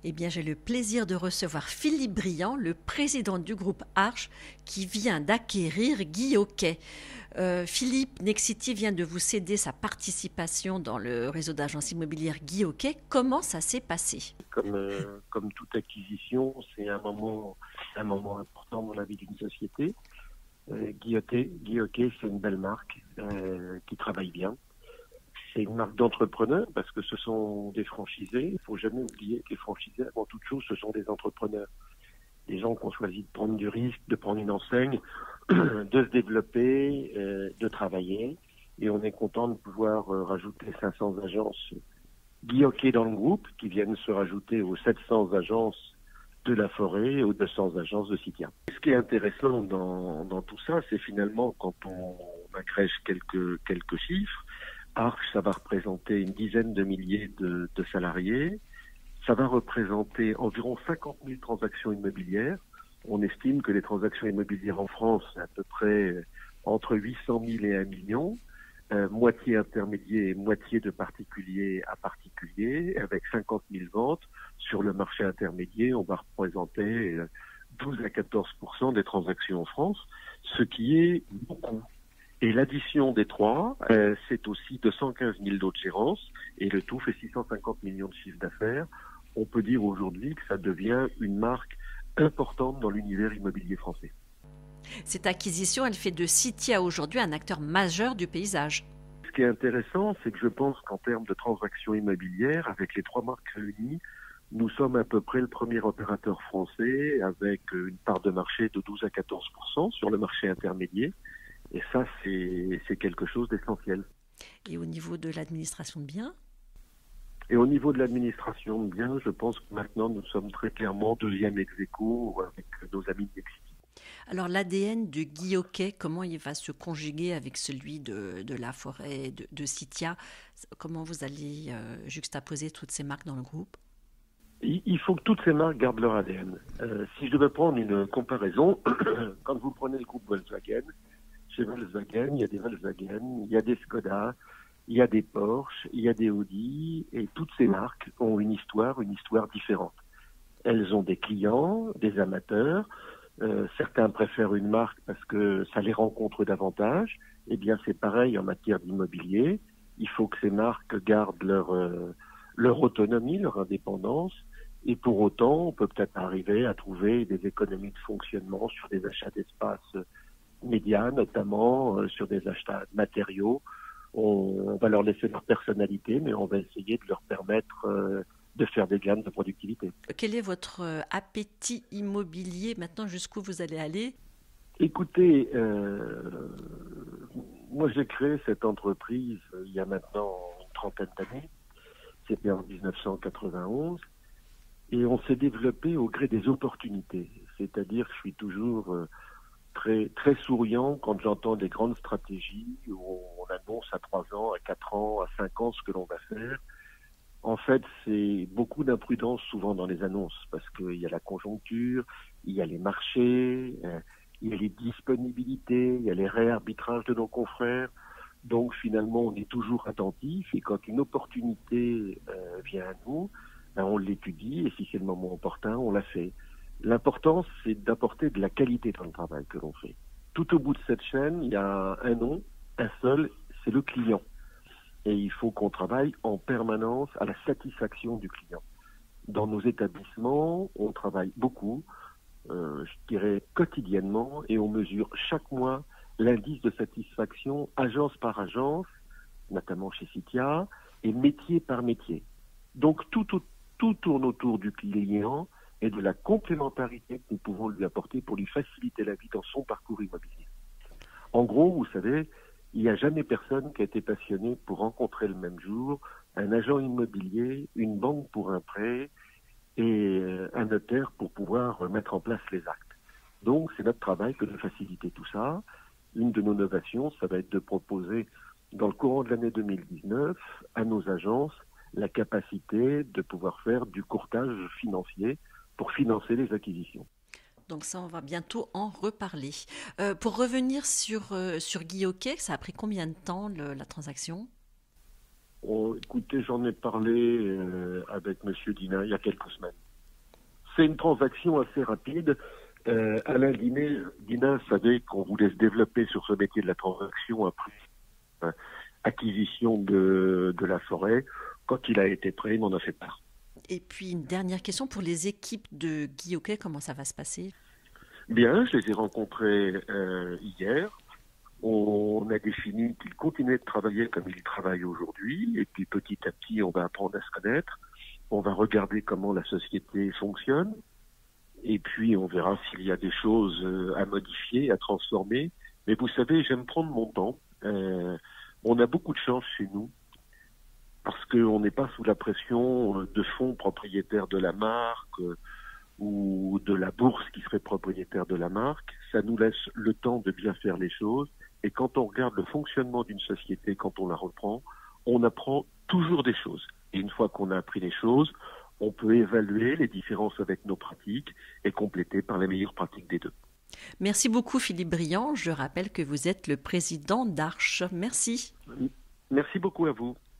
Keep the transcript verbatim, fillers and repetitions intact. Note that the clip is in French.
Eh bien, j'ai le plaisir de recevoir Philippe Briand, le président du groupe Arche, qui vient d'acquérir Guy Hockey. Euh, Philippe, Nexity vient de vous céder sa participation dans le réseau d'agences immobilières Guy Hockey. Comment ça s'est passé? Comme, euh, comme toute acquisition, c'est un moment, un moment important dans la vie d'une société. Euh, Guy Hockey, Guy Hockey, c'est une belle marque euh, qui travaille bien. C'est une marque d'entrepreneurs parce que ce sont des franchisés. Il ne faut jamais oublier que les franchisés, avant toute chose, ce sont des entrepreneurs. Des gens qui ont choisi de prendre du risque, de prendre une enseigne, de se développer, euh, de travailler. Et on est content de pouvoir euh, rajouter cinq cents agences Guy Hockey dans le groupe, qui viennent se rajouter aux sept cents agences de la Forêt et aux deux cents agences de Citia. Ce qui est intéressant dans, dans tout ça, c'est finalement quand on, on agrège quelques, quelques chiffres, Arche, ça va représenter une dizaine de milliers de, de salariés, ça va représenter environ cinquante mille transactions immobilières. On estime que les transactions immobilières en France, c'est à peu près entre huit cent mille et un million. Euh, moitié intermédiaire et moitié de particulier à particulier, avec cinquante mille ventes. Sur le marché intermédiaire, on va représenter douze à quatorze pour cent des transactions en France, ce qui est beaucoup. Et l'addition des trois, euh, c'est aussi deux cent quinze mille d'autres gérances, et le tout fait six cent cinquante millions de chiffre d'affaires. On peut dire aujourd'hui que ça devient une marque importante dans l'univers immobilier français. Cette acquisition, elle fait de Citia aujourd'hui un acteur majeur du paysage. Ce qui est intéressant, c'est que je pense qu'en termes de transactions immobilières, avec les trois marques réunies, nous sommes à peu près le premier opérateur français avec une part de marché de douze à quatorze pour cent sur le marché intermédiaire. Et ça, c'est, c'est quelque chose d'essentiel. Et au niveau de l'administration de biens? Et au niveau de l'administration de biens, je pense que maintenant, nous sommes très clairement deuxième ex-aequo avec nos amis de Nexity. Alors l'A D N de Guy Hockey, comment il va se conjuguer avec celui de, de la Forêt, de, de Citia? Comment vous allez euh, juxtaposer toutes ces marques dans le groupe? Il faut que toutes ces marques gardent leur A D N. Euh, si je devais prendre une comparaison, quand vous prenez le groupe Volkswagen, chez Volkswagen, il y a des Volkswagen, il y a des Skoda, il y a des Porsche, il y a des Audi, et toutes ces marques ont une histoire, une histoire différente. Elles ont des clients, des amateurs. Euh, certains préfèrent une marque parce que ça les rencontre davantage. Eh bien, c'est pareil en matière d'immobilier. Il faut que ces marques gardent leur, euh, leur autonomie, leur indépendance. Et pour autant, on peut peut-être arriver à trouver des économies de fonctionnement sur des achats d'espace médias, notamment euh, sur des achats de matériaux. On, on va leur laisser leur personnalité, mais on va essayer de leur permettre euh, de faire des gains de productivité. Quel est votre euh, appétit immobilier maintenant? Jusqu'où vous allez aller? Écoutez, euh, moi j'ai créé cette entreprise euh, il y a maintenant une trentaine d'années. C'était en dix-neuf cent quatre-vingt-onze. Et on s'est développé au gré des opportunités. C'est-à-dire que je suis toujours euh, très, très souriant quand j'entends des grandes stratégies où on annonce à trois ans, à quatre ans, à cinq ans ce que l'on va faire. En fait, c'est beaucoup d'imprudence souvent dans les annonces parce qu'il y a la conjoncture, il y a les marchés, euh, il y a les disponibilités, il y a les réarbitrages de nos confrères. Donc finalement, on est toujours attentif et quand une opportunité euh, vient à nous, ben, on l'étudie et si c'est le moment opportun, on la fait. L'important, c'est d'apporter de la qualité dans le travail que l'on fait. Tout au bout de cette chaîne, il y a un nom, un seul, c'est le client. Et il faut qu'on travaille en permanence à la satisfaction du client. Dans nos établissements, on travaille beaucoup, euh, je dirais quotidiennement, et on mesure chaque mois l'indice de satisfaction agence par agence, notamment chez Citia, et métier par métier. Donc tout, tout, tout tourne autour du client et de la complémentarité que nous pouvons lui apporter pour lui faciliter la vie dans son parcours immobilier. En gros, vous savez, il n'y a jamais personne qui a été passionné pour rencontrer le même jour un agent immobilier, une banque pour un prêt et un notaire pour pouvoir mettre en place les actes. Donc, c'est notre travail que de faciliter tout ça. Une de nos novations, ça va être de proposer, dans le courant de l'année deux mille dix-neuf, à nos agences, la capacité de pouvoir faire du courtage financier pour financer les acquisitions. Donc ça, on va bientôt en reparler. Euh, pour revenir sur, euh, sur Guy Hockey, ça a pris combien de temps le, la transaction? Oh, écoutez, j'en ai parlé euh, avec Monsieur Dina il y a quelques semaines. c'est une transaction assez rapide. Euh, Alain Guinet, Guinet savait qu'on voulait se développer sur ce métier de la transaction après euh, acquisition de, de la forêt. Quand il a été prêt, il m'en a fait part. Et puis une dernière question pour les équipes de Guy Hockey, comment ça va se passer? Bien, je les ai rencontrés euh, hier. On a défini qu'ils continuaient de travailler comme ils travaillent aujourd'hui. Et puis petit à petit, on va apprendre à se connaître. On va regarder comment la société fonctionne. Et puis on verra s'il y a des choses à modifier, à transformer. Mais vous savez, j'aime prendre mon temps. Euh, on a beaucoup de chance chez nous parce qu'on n'est pas sous la pression de fonds propriétaires de la marque euh, ou de la bourse qui serait propriétaire de la marque. Ça nous laisse le temps de bien faire les choses. Et quand on regarde le fonctionnement d'une société, quand on la reprend, on apprend toujours des choses. Et une fois qu'on a appris les choses, on peut évaluer les différences avec nos pratiques et compléter par les meilleures pratiques des deux. Merci beaucoup Philippe Briand. Je rappelle que vous êtes le président d'Arche. Merci. Merci beaucoup à vous.